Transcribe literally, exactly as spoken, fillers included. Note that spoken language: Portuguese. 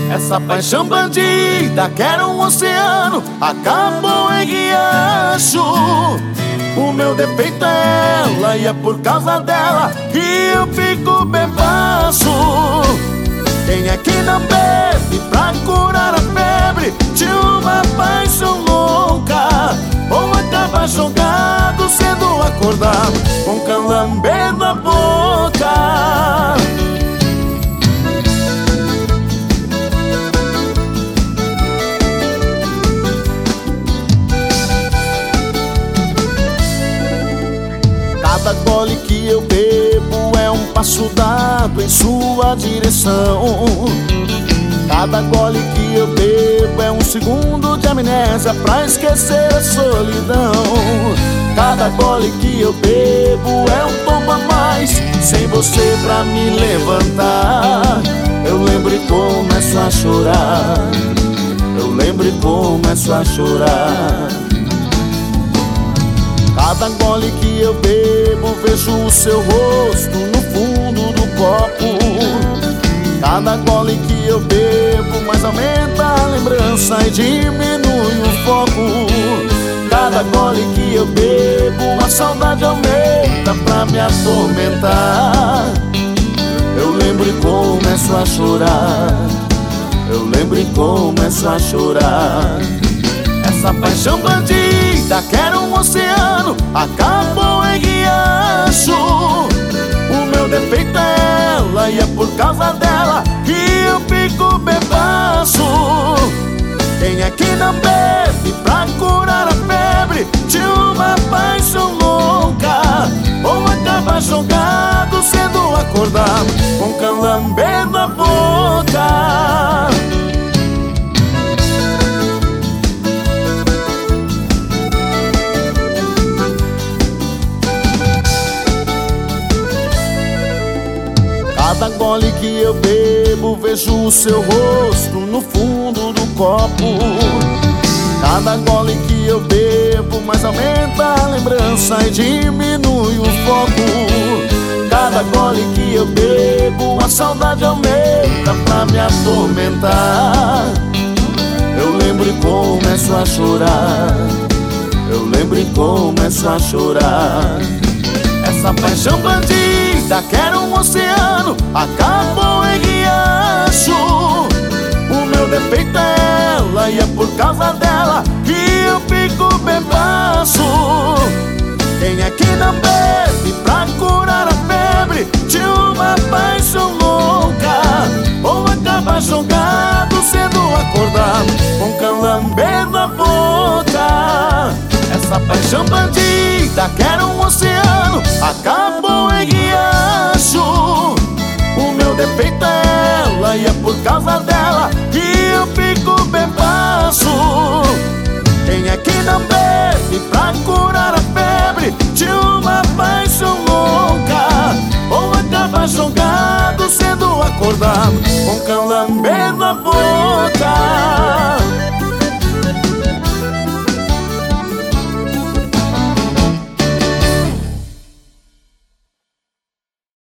Essa paixão bandida que era um oceano acabou em riacho. O meu defeito é ela e é por causa dela que eu fico bebaço. Quem é que não bebe pra curar a febre de uma paixão louca? Ou acaba jogado sendo acordado com calamber na boca? Cada gole que eu bebo é um passo dado em sua direção. Cada gole que eu bebo é um segundo de amnésia pra esquecer a solidão. Cada gole que eu bebo é um tombo a mais sem você pra me levantar. Eu lembro e começo a chorar. Eu lembro e começo a chorar. Cada gole que eu bebo vejo o seu rosto no fundo do copo. Cada gole que eu bebo mais aumenta a lembrança e diminui o foco. Cada gole que eu bebo a saudade aumenta pra me atormentar. Eu lembro e começo a chorar. Eu lembro e começo a chorar. Essa paixão bandida que era um oceano acabou em riacho. O meu defeito é ela e é por causa dela que eu fico bebaço. Quem é que não bebe pra curar a febre de uma paixão louca? Ou acaba jogado sendo acordado com calamber na boca? Cada gole que eu bebo vejo o seu rosto no fundo do copo. Cada gole que eu bebo mais aumenta a lembrança e diminui o foco. Cada gole que eu bebo a saudade aumenta pra me atormentar. Eu lembro e começo a chorar. Eu lembro e começo a chorar. Essa paixão bandida que era um oceano acabou em riacho. O meu defeito é ela e é por causa dela que eu fico bebaço. Quem é que não bebe pra curar a febre de uma paixão louca? Ou acaba jogado sendo acordado com calamber na boca? Essa paixão bandida que era um oceano acabou em riacho. O meu defeito é ela e é por causa dela que eu fico bebaço. Quem é que não bebe pra curar a febre de uma paixão louca? Ou acaba jogado sendo acordado com calamber na boca?